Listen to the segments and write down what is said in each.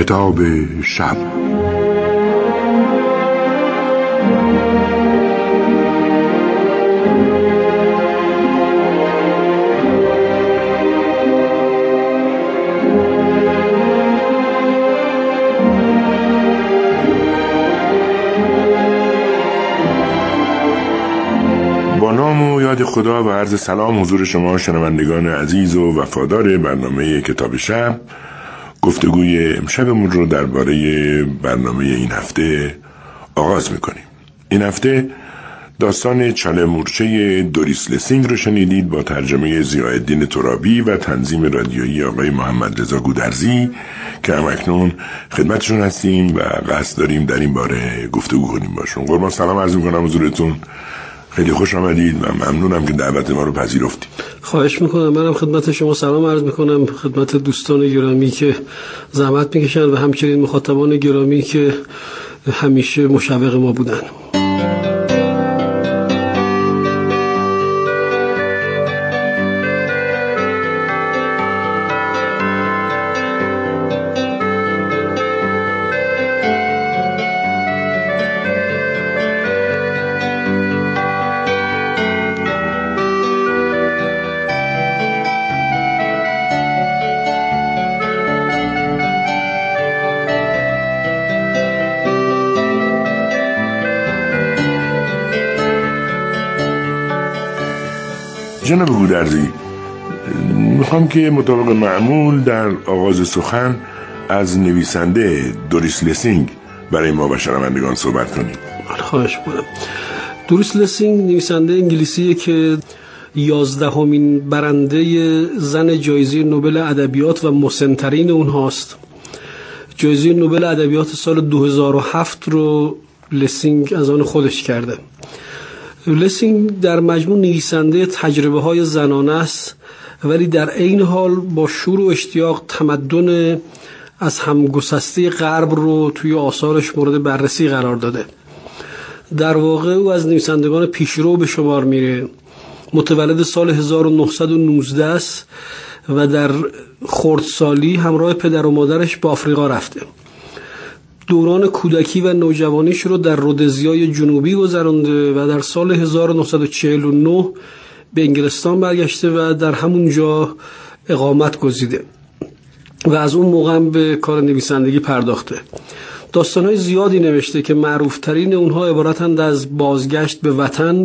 کتاب شب. با نام و یاد خدا و عرض سلام حضور شما شنوندگان عزیز و وفادار برنامه کتاب شب. گفتگوی امشبمون رو درباره برنامه این هفته آغاز میکنیم. این هفته داستان چاله مورچه دوریس لسینگ رو شنیدید با ترجمه ضیاءالدین ترابی و تنظیم رادیویی آقای محمد رضا گودرزی که همکنون خدمتشون هستیم و قصد داریم در این باره گفتگو کنیم باشون. قربان سلام عرض میکنم حضورتون. خیلی خوش آمدید و ممنونم که دعوت ما رو پذیرفتید. خواهش میکنم. منم خدمت شما سلام عرض میکنم، خدمت دوستان گرامی که زحمت میکشن و همچنین مخاطبان گرامی که همیشه مشوق ما بودن. جناب گودرزی، میخوام که مطابق معمول در آغاز سخن از نویسنده دوریس لسینگ برای ما و شنوندگان صحبت کنیم. خواهش میکنم. دوریس لسینگ نویسنده انگلیسیه که 11مین برنده زن جایزه نوبل ادبیات و مسن‌ترین اونهاست. جایزه نوبل ادبیات سال 2007 رو لسینگ از آن خودش کرده. لسینگ در مجموع نویسنده تجربه‌های زنانه است، ولی در عین حال با شور و اشتیاق تمدن از همگسسته غرب رو توی آثارش مورد بررسی قرار داده. در واقع او از نویسندگان پیشرو به شمار میره. متولد سال 1919 است و در خردسالی همراه پدر و مادرش به آفریقا رفته. دوران کودکی و نوجوانیش رو در رودزیای جنوبی گذرانده و در سال 1949 به انگلستان برگشته و در همون جا اقامت گزیده و از اون موقع به کار نویسندگی پرداخته. داستان‌های زیادی نوشته که معروف‌ترین اونها عبارتند از بازگشت به وطن،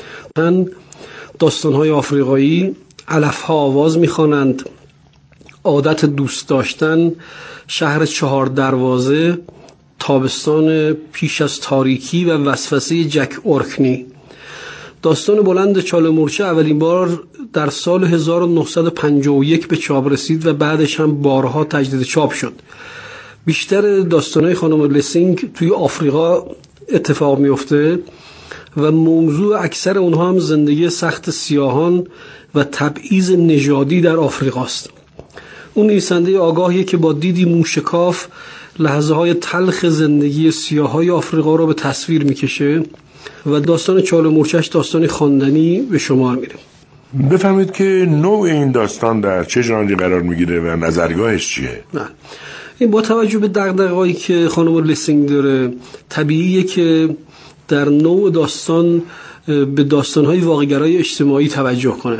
داستان‌های آفریقایی، علف‌ها آواز می‌خوانند، عادت دوست داشتن، شهر 4 دروازه، تابستان پیش از تاریکی و وسوسه جک اورکنی. داستان بلند چاله مورچه اولین بار در سال 1951 به چاپ رسید و بعدش هم بارها تجدید چاپ شد. بیشتر داستان‌های خانم لسینگ توی آفریقا اتفاق میفته و موضوع اکثر اونها هم زندگی سخت سیاهان و تبعیض نژادی در آفریقاست. اون نویسنده آگاهیه که با دیدی موشکاف لحظه‌های تلخ زندگی سیاه‌های آفریقا رو به تصویر میکشه و داستان چاله مورچه‌اش داستانی خواندنی به شمار میره. بفرمایید که نوع این داستان در چه ژانری قرار میگیره و نظرگاهش چیه؟ این با توجه به دغدغه‌هایی که خانم لسینگ داره طبیعیه که در نوع داستان به داستان‌های واقع‌گرای اجتماعی توجه کنه.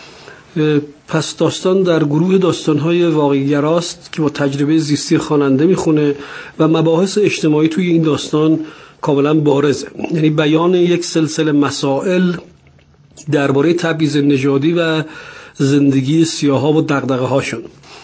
پس داستان در گروه داستان‌های واقع‌گراست که با تجربه زیستی خواننده میخونه و مباحث اجتماعی توی این داستان کاملا بارزه. یعنی بیان یک سلسله مسائل درباره تبعیض نژادی و زندگی سیاها و دغدغه‌هاشون.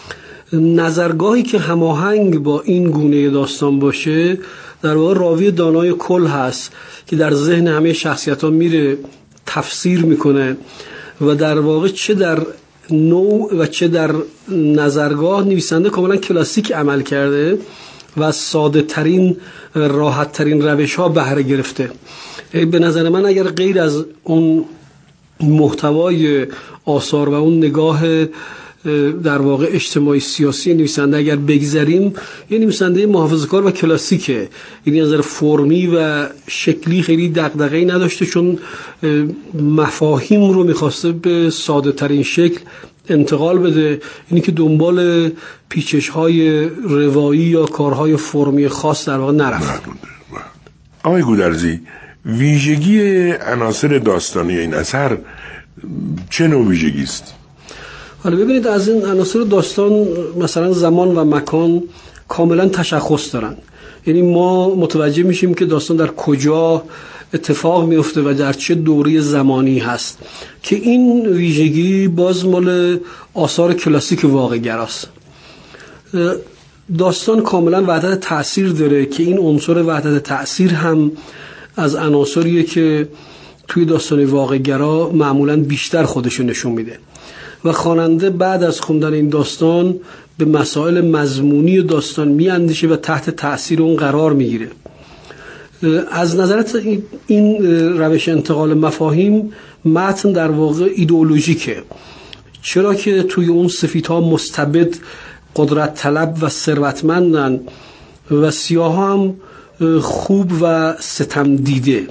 نظرگاهی که هماهنگ با این گونه داستان باشه در واقع راوی دانای کل هست که در ذهن همه شخصیت‌ها میره، تفسیر میکنه و در واقع چه در نوع و چه در نظرگاه نویسنده کاملا کلاسیک عمل کرده و از ساده ترین راحت ترین روش ها بهره گرفته. به نظر من اگر غیر از اون محتوای آثار و اون نگاه در واقع اجتماعی سیاسی نویسنده اگر بگذاریم، یه نویسنده محافظه‌کار و کلاسیکه، یعنی از نظر فرمی و شکلی خیلی دغدغه‌ای نداشته، چون مفاهیم رو می‌خواسته به ساده ترین شکل انتقال بده، یعنی که دنبال پیچش‌های روایی یا کارهای فرمی خاص در واقع نرفت. آقای گودرزی، ویژگی عناصر داستانی این اثر چه نوع ویژگی است؟ حالا ببینید، از این عناصر داستان مثلا زمان و مکان کاملا تشخص دارن، یعنی ما متوجه میشیم که داستان در کجا اتفاق میفته و در چه دوره زمانی هست، که این ویژگی باز مال آثار کلاسیک واقع‌گراست. داستان کاملا وحدت تأثیر داره که این عنصر وحدت تأثیر هم از عناصریه که توی داستان واقع‌گرا معمولا بیشتر خودشو نشون میده و خواننده بعد از خوندن این داستان به مسائل مضمونی داستان میاندیشه و تحت تأثیر اون قرار میگیره. از نظرت این روش انتقال مفاهیم، متن در واقع ایدئولوژیکه، چرا که توی اون سفیدها مستبد، قدرت طلب و ثروتمندن و سیاها هم خوب و ستم دیده.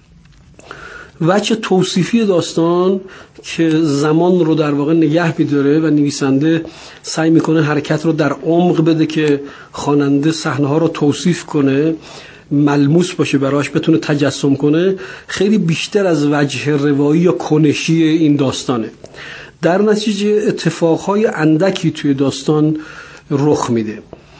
وجه توصیفی داستان که زمان رو در واقع نگه می‌داره و نویسنده سعی میکنه حرکت رو در عمق بده که خواننده صحنه‌ها رو توصیف کنه، ملموس باشه براش، بتونه تجسم کنه، خیلی بیشتر از وجه روایی یا کنشی این داستانه. در نتیجه اتفاقهای اندکی توی داستان رخ میده،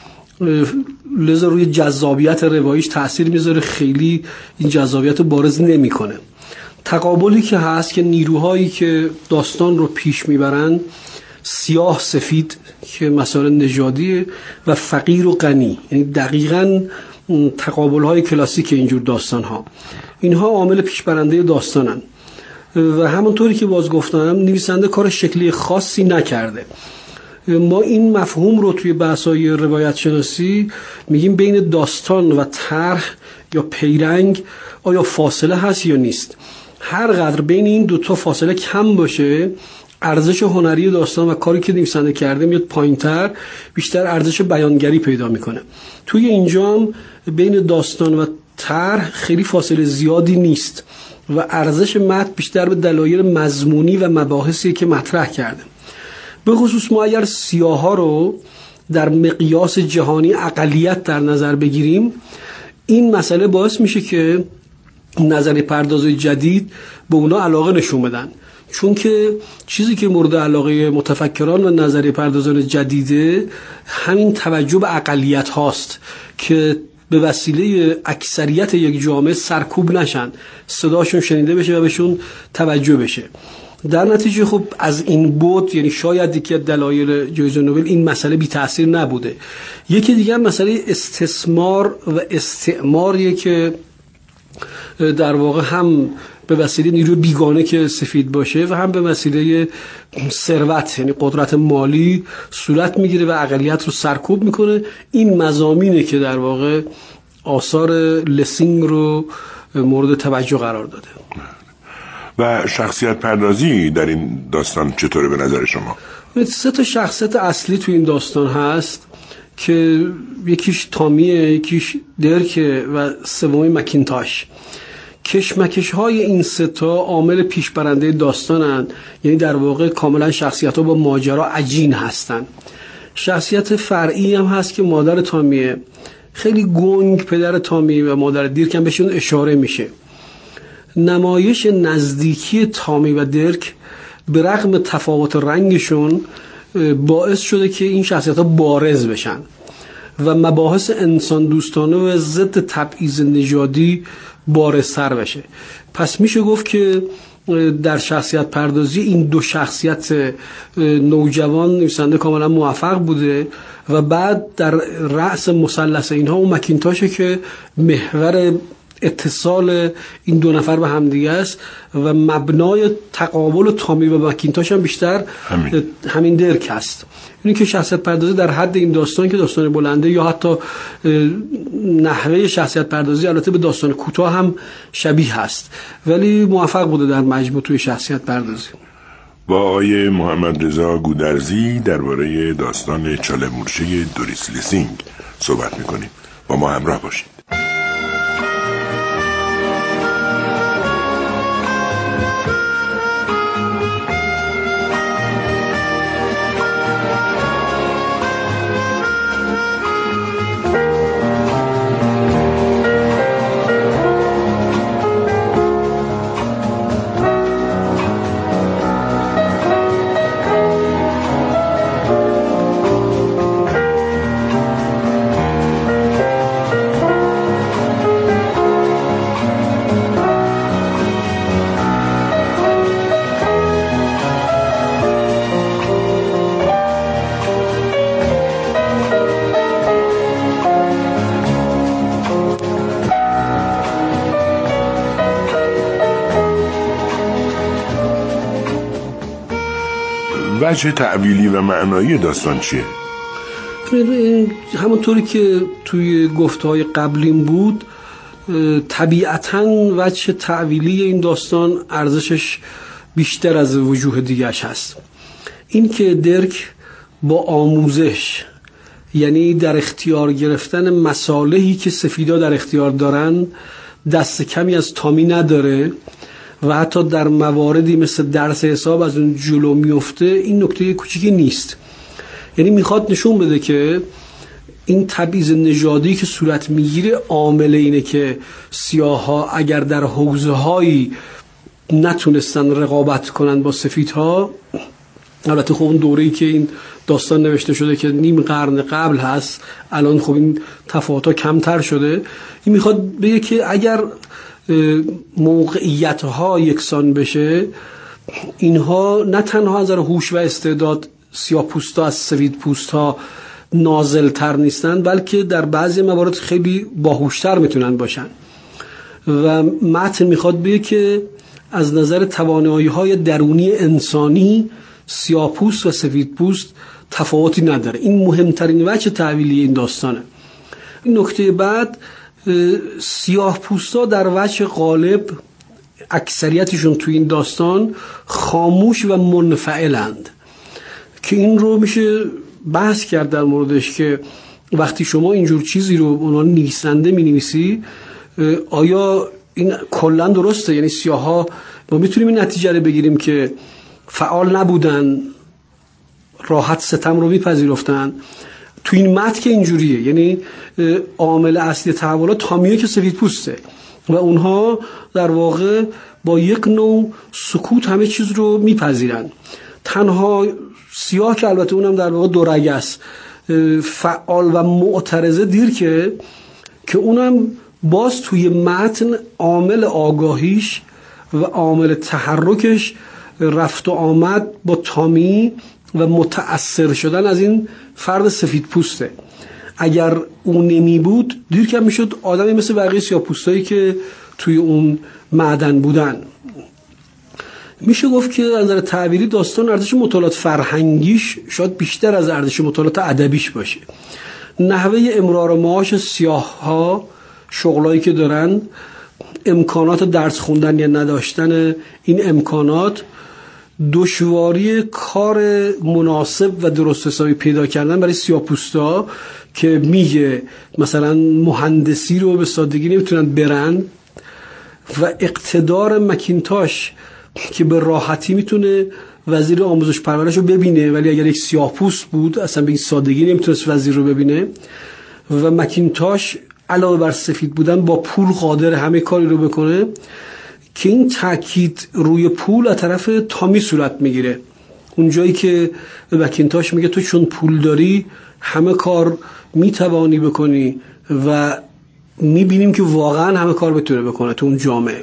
لذا روی جذابیت رواییش تأثیر میذاره، خیلی این جذابیت رو بارز نمیکنه. تقابلی که هست که نیروهایی که داستان رو پیش میبرن، سیاه سفید که مسائل نژادیه و فقیر و غنی، یعنی دقیقاً تقابل‌های کلاسیک اینجور داستان‌ها، اینها عامل پیشبرنده داستانن و همونطوری که باز گفتم نویسنده کار شکلی خاصی نکرده. ما این مفهوم رو توی بحث‌های روایت شناسی میگیم بین داستان و طرح یا پیرنگ آیا فاصله هست یا نیست. هر قدر بین این دوتا فاصله کم باشه، ارزش هنری داستان و کاری که نویسنده کرده میاد پایین‌تر، بیشتر ارزش بیانگری پیدا میکنه. توی اینجا بین داستان و طرح خیلی فاصله زیادی نیست و ارزش متن بیشتر به دلایل مضمونی و مباحثی که مطرح کرده. به خصوص ما اگر سیاها رو در مقیاس جهانی اقلیت در نظر بگیریم، این مسئله باعث میشه که نظریه پردازی جدید به اونا علاقه نشون بدن، چون که چیزی که مورد علاقه متفکران و نظریه پردازان جدیده همین توجه به اقلیت هاست که به وسیله اکثریت یک جامعه سرکوب نشن، صداشون شنیده بشه و بهشون توجه بشه. در نتیجه خب از این بود، یعنی شاید یکی از دلایل جایزه نوبل این مسئله بی تأثیر نبوده. یکی دیگر مسئله استثمار و استعماریه که در واقع هم به وسیله نیروی بیگانه که سفید باشه و هم به وسیله ثروت، یعنی قدرت مالی صورت میگیره و اقلیت رو سرکوب میکنه. این مضامینه که در واقع آثار لسینگ رو مورد توجه قرار داده. و شخصیت پردازی در این داستان چطوره به نظر شما؟ 3 شخصیت اصلی تو این داستان هست که یکیش تامیه، یکیش درکه و سومی مکینتاش. کشمکش های این 3 عامل پیشبرنده داستانن، یعنی در واقع کاملا شخصیت ها با ماجرا عجین هستن. شخصیت فرعی هم هست که مادر تامیه، خیلی گنگ پدر تامی و مادر دیرک هم بهشون اشاره میشه. نمایش نزدیکی تامی و درک به رغم تفاوت رنگشون باعث شده که این شخصیت ها بارز بشن و مباحث انسان دوستانه و ضد تبعیض نژادی بارزتر بشه. پس میشه گفت که در شخصیت پردازی این 2 شخصیت نوجوان نویسنده کاملا موفق بوده و بعد در رأس مثلث اینها اون مکینتاشه که محور اتصال این 2 نفر به همدیگه است و مبنای تقابل تامی و مکینتاش هم بیشتر همین درک است. اینه که شخصیت پردازی در حد این داستان که داستان بلنده یا حتی نحوه شخصیت پردازی البته به داستان کوتاه هم شبیه هست، ولی موفق بوده در مجموع توی شخصیت پردازی. با آقای محمد رضا گودرزی درباره داستان چاله مورچه دوریس لسینگ صحبت میکنیم. با ما همراه باشید. وجه تعبیلی و معنایی داستان چیه؟ همونطوری که توی گفته‌های قبلیم بود، طبیعتاً وجه تعبیلی این داستان ارزشش بیشتر از وجوه دیگرش هست. این که درک با آموزش، یعنی در اختیار گرفتن مصالحی که سفیدا در اختیار دارن، دست کمی از تامی نداره و حتی در مواردی مثل درس حساب از اون جلو میفته، این نکته کوچیکی نیست. یعنی میخواد نشون بده که این تبعیض نژادی که صورت میگیره عامل اینه که سیاها اگر در حوزه‌هایی نتونستن رقابت کنن با سفیدها، البته خب اون دوره‌ای که این داستان نوشته شده که نیم قرن قبل هست، الان خب این تفاوت‌ها کمتر شده. این میخواد بگه که اگر موقعیت‌ها یکسان بشه، اینها نه تنها از نظر هوش و استعداد سیاه‌پوستا از سفیدپوست‌ها نازل‌تر نیستن، بلکه در بعضی موارد خیلی باهوش‌تر میتونن باشن. و متن میخواد بگه که از نظر توانایی‌های درونی انسانی سیاه‌پوست و سفیدپوست تفاوتی نداره. این مهمترین وجه تعبیلی این داستانه. این نکته بعد، سیاه‌پوستا در وجه غالب اکثریتشون تو این داستان خاموش و منفعلند، که این رو میشه بحث کرد در موردش که وقتی شما اینجور چیزی رو عنوان نویسنده می‌نویسی، آیا این کلاً درسته؟ یعنی سیاها ما میتونیم این نتیجه رو بگیریم که فعال نبودن، راحت ستم رو میپذیرفتن؟ تو این متن که اینجوریه، یعنی عامل اصلی تحولات تامیه که سفید پوسته و اونها در واقع با یک نوع سکوت همه چیز رو میپذیرن. تنها سیاه که البته اونم در واقع دورگه است، فعال و معترضه دیر که اونم باز توی متن عامل آگاهیش و عامل تحرکش رفت و آمد با تامی و متأثر شدن از این فرد سفید پوسته. اگر اون نمی بود دیر که میشد آدمی مثل بقیه سیاه پوستایی که توی اون معدن بودن. میشه گفت که از نظر تعبیری داستان ارزش مطالعات فرهنگیش شاید بیشتر از ارزش مطالعات ادبیش باشه. نحوه امرار معاش سیاه‌ها، شغلایی که دارن، امکانات درس خوندن یا نداشتن این امکانات، دشواری کار مناسب و درست حسابی پیدا کردن برای سیاه‌پوستا که میگه مثلا مهندسی رو به سادگی نمیتونن برن، و اقتدار مکینتاش که به راحتی میتونه وزیر آموزش پرورش رو ببینه، ولی اگر یک سیاه‌پوست بود اصلا به این سادگی نمیتونست وزیر رو ببینه. و مکینتاش علاوه بر سفید بودن با پول قادر همه کاری رو بکنه، که این تاکید روی پول از طرف تامی صورت میگیره. اون جایی که به مکینتاش میگه تو چون پول داری همه کار میتوانی بکنی، و میبینیم که واقعا همه کار بتونه بکنه تو اون جامعه.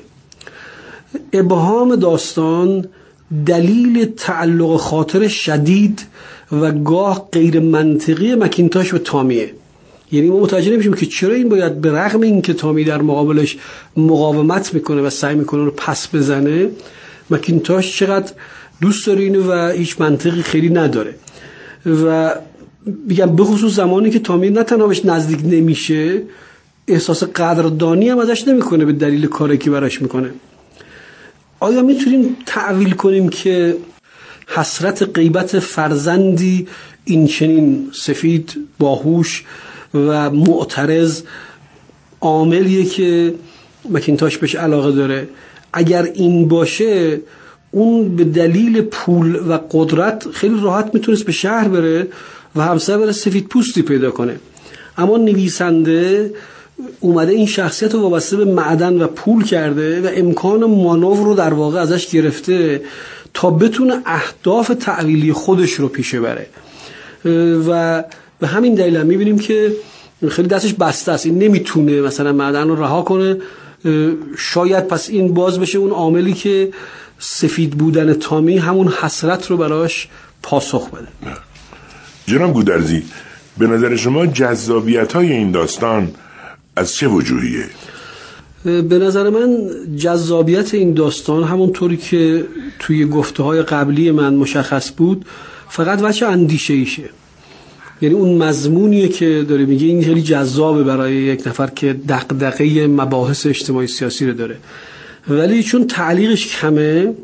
ابهام داستان دلیل تعلق خاطر شدید و گاه غیر منطقی مکینتاش و تامیه. یعنی ما متوجه نمیشیم که چرا این باید به رغم این که تامی در مقابلش مقاومت میکنه و سعی میکنه رو پس بزنه، مکینتاش چقدر دوست داره اینو و هیچ منطقی خیلی نداره. و بگم به خصوص زمانی که تامی نه تنها بهش نزدیک نمیشه، احساس قدردانی هم ازش نمیکنه به دلیل کاری که براش میکنه. آیا میتونیم تعویل کنیم که حسرت غیبت فرزندی این چنین سفید، باهوش و معترض عاملیه که مکینتاش بهش علاقه داره. اگر این باشه، اون به دلیل پول و قدرت خیلی راحت میتونست به شهر بره و همسر بره سفید پوستی پیدا کنه. اما نویسنده اومده این شخصیت رو وابسته به معدن و پول کرده و امکان مانور رو در واقع ازش گرفته تا بتونه اهداف تعویلی خودش رو پیش بره و به همین دلیل هم میبینیم که خیلی دستش بسته است. این نمیتونه مثلا معدن رو رها کنه. شاید پس این باز بشه اون عاملی که سفید بودن تامی همون حسرت رو براش پاسخ بده. جناب گودرزی، به نظر شما جذابیت‌های این داستان از چه وجوهیه؟ به نظر من جذابیت این داستان همونطوری که توی گفته‌های قبلی من مشخص بود فقط وجه اندیشه ایشه. یعنی اون مضمونیه که داره میگه این خیلی جذابه برای یک نفر که دغدغه مباحث اجتماعی سیاسی رو داره، ولی چون تعلیقش کمه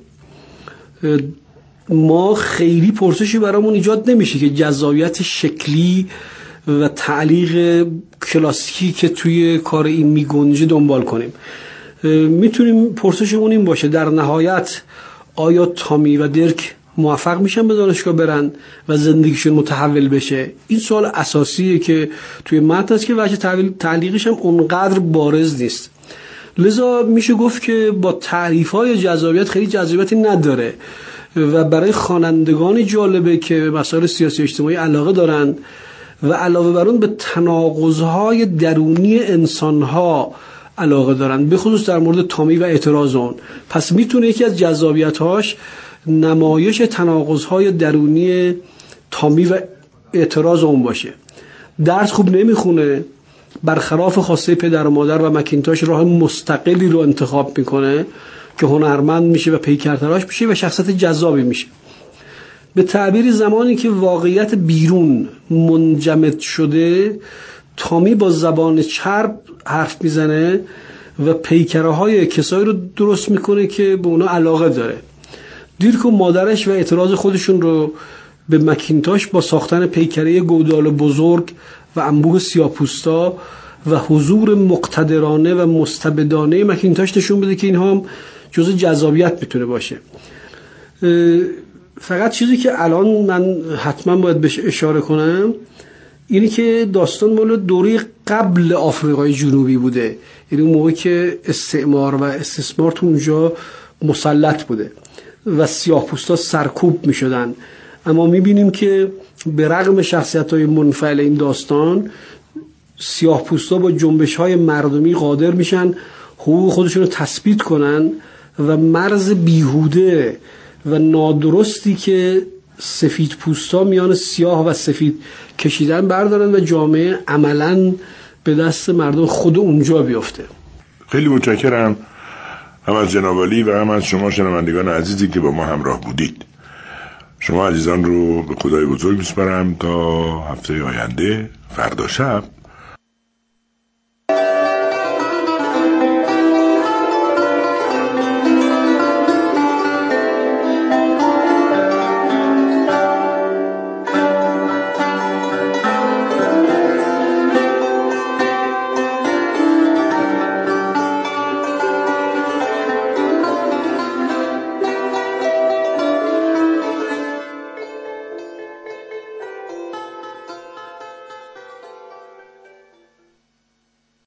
ما خیلی پرسشی برامون ایجاد نمیشه که جذابیت شکلی و تعلیق کلاسیکی که توی کار این میگنجه دنبال کنیم. میتونیم پرسشمون این باشه در نهایت آیا تامی و درک موفق میشن به دانشگاه برن و زندگیشون متحول بشه؟ این سوال اساسیه که توی متن است که وجه تعلیقش هم اونقدر بارز نیست. لذا میشه گفت که با تعریف‌های جذابیت خیلی جذابیتی نداره و برای خوانندگان جالبه که مسائل سیاسی اجتماعی علاقه دارن و علاوه بر اون به تناقض‌های درونی انسان‌ها علاقه دارن، به خصوص در مورد تامی و اعتراض اون. پس میتونه یکی از جذابیت‌هاش نمایش تناقض‌های درونی تامی و اعتراض اون باشه. درس خوب نمیخونه، برخلاف خواسته پدر و مادر و مکینتاش راه مستقلی رو انتخاب میکنه که هنرمند میشه و پیکرتراش میشه و شخصیت جذابی میشه. به تعبیر زمانی که واقعیت بیرون منجمد شده، تامی با زبان چرب حرف میزنه و پیکره های کسایی رو درست میکنه که به اونا علاقه داره. دیرک و مادرش و اعتراض خودشون رو به مکینتاش با ساختن پیکره گودال بزرگ و انبوه سیاه‌پوستا و حضور مقتدرانه و مستبدانه مکینتاش نشون بده که اینها هم جزء جذابیت میتونه باشه. فقط چیزی که الان من حتما باید بهش اشاره کنم اینی که داستان مال دوره قبل آفریقای جنوبی بوده، یعنی اون موقع که استعمار و استثمار تو اونجا مسلط بوده و سیاه‌پوستا سرکوب میشدن. اما میبینیم که به رغم شخصیت‌های منفعل این داستان، سیاه‌پوستا با جنبش‌های مردمی قادر میشن حقوق خودشون رو تثبیت کنن و مرز بیهوده و نادرستی که سفید پوستا میان سیاه و سفید کشیدن بردارن و جامعه عملاً به دست مردم خود اونجا بیفته. خیلی متشکرم هم از جناب عالی و هم از شما شنوندگان عزیزی که با ما همراه بودید. شما عزیزان رو به خدای بزرگ میسپارم تا هفته آینده فردا شب